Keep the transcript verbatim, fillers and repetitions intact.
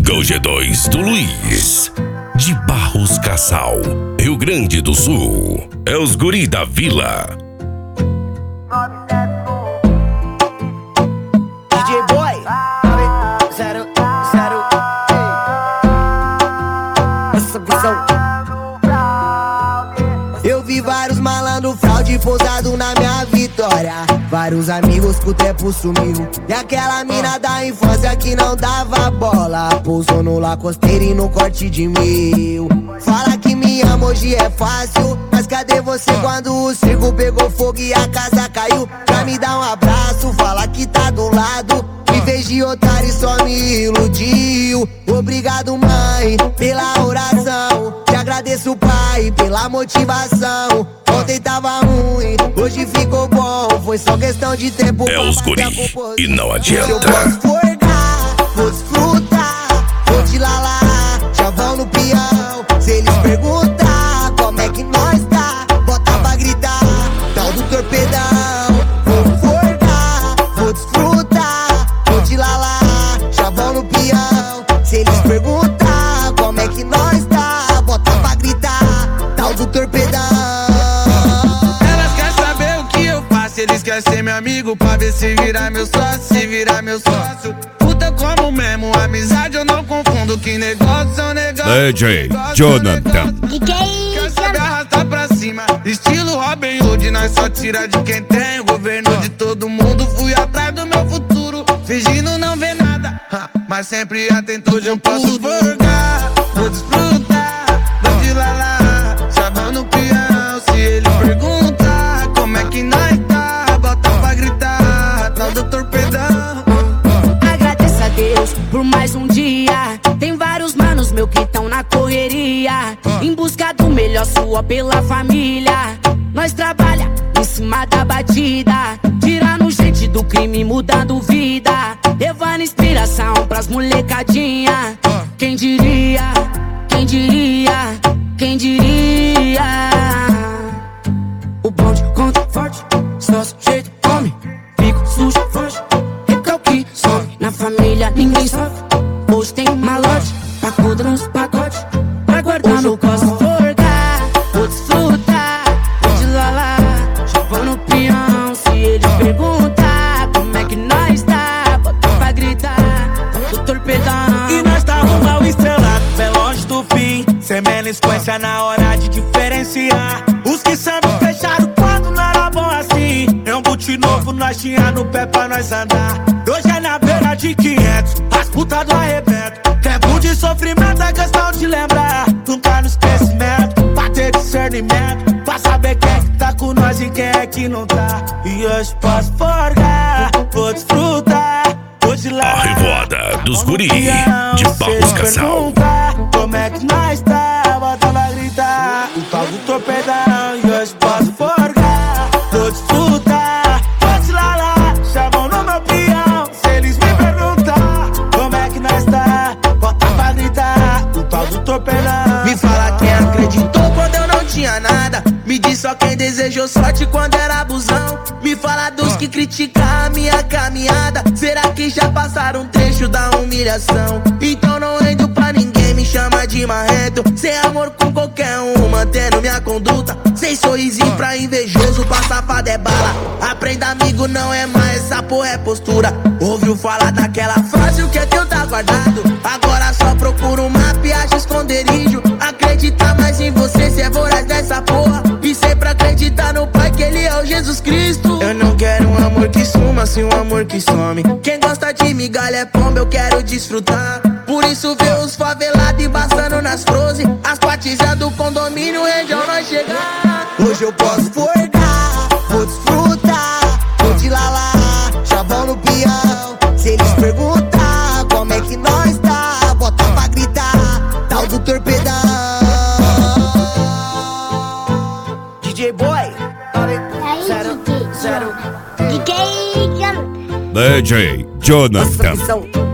Chega o G dois do Luiz, de Barros Cassal, Rio Grande do Sul. É os guri da vila. D J Boy, zero, zero, essa visão. Eu vi vários malandro fraude pousado na minha vitória. Vários amigos que o tempo sumiu. E aquela mina da infância que não dava bola pousou no lacosteiro e no corte de mil. Fala que me ama hoje é fácil, mas cadê você quando o circo pegou fogo e a casa caiu? Pra me dar um abraço, fala que tá do lado. Em vez de otário só me iludiu. Obrigado mãe pela oração, te agradeço pai pela motivação. Ontem tava ruim, hoje ficou bom, foi só questão de tempo. É os guri e não adianta. Eu posso forgar, vou desfrutar, vou te lalar, chavão no peão. Se eles perguntar como é que nós tá, bota pra gritar, tal do torpedão. Vou forgar, vou desfrutar, vou te lalar, chavão no peão. Se eles perguntar como é que nós tá, bota pra gritar, tal do torpedão. Eles querem ser meu amigo pra ver se virar meu sócio, se virar meu sócio. Puta como mesmo, amizade eu não confundo, que negócio é um negócio. D J Jonathan. Quer saber arrastar pra cima, estilo Robin Hood, nós só tira de quem tem. O governo de todo mundo, fui atrás do meu futuro, fingindo não ver nada, mas sempre atento. Hoje eu posso forgar, vou desfrutar, vou de lalar, chavão no peão. Se ele perguntar como é que nós tá, bota pra gritar, tal do torpedão. Agradeço a Deus por mais um dia. Tem vários manos meu que tão na correria, em busca do melhor, sua pela família. Nós trabalha em cima da batida, tirando gente do crime, mudando vida, levando inspiração pras molecadinha. Quem diria, quem diria, quem diria? O bonde conta forte, só sujeito come, fico sujo, foge, recalque, some. Na família ninguém sofre, hoje tem malote, pacuda nos pacotes, vai guardar no cosmo. Forgar, vou desfrutar, vou te lalar, chavão no peão. Se eles perguntar como é que nós tá, bota pra gritar, do torpedão. E nós tá rumo ao estrelado, bem longe do fim, sem menisquência na hora de diferenciar. Os que sempre fecharam quando não era bom assim, é um boot novo, nós tinha no pé pra nós andar. Hoje é na beira de quinhentos, as putas do arrebento. Tempo de sofrimento é questão de lembrar, nunca no esquecimento, pra ter discernimento, pra saber quem é que tá com nós e quem é que não tá. E hoje posso forgar, vou desfrutar, vou te lá. A revoada dos guri de Barros Cassal. Como é que nós tá, bota pra gritar, o tal do torpedão. E hoje posso forgar, vou desfrutar, vou te lalar, chavão no meu peão. Se eles me perguntar como é que nós tá, bota pra gritar, o tal do torpedão. Me fala quem acreditou quando eu não tinha nada, me diz só quem desejou sorte quando era abusão. Me fala dos que criticam a minha caminhada, será que já passaram um trecho da humilhação? Então não rendo pra ninguém, me chama de marrento, sem amor com qualquer um, mantendo minha conduta, sem sorrisinho pra invejoso, pra safado é bala. Aprenda amigo, não é mais, essa porra é postura. Ouviu falar daquela frase, o que é teu tá guardado, agora só procura um mapa e acha esconderijo. Acredita mais em você, cê é voraz dessa porra, e sempre acreditar no Pai que Ele é o Jesus Cristo. Eu não quero um amor que suma, sim um amor que some. Quem gosta de migalha é pomba, eu quero desfrutar. Por isso vê os favelados embaçando nas froze, as patizas do condomínio, região nós chegar. Hoje eu posso forgar, vou desfrutar, vou te lalar, chavão no peão. Se eles perguntar como é que nós tá, bota pra gritar, tal do torpedão. D J Boy, zero, zero, D J Jonathan. essa visão.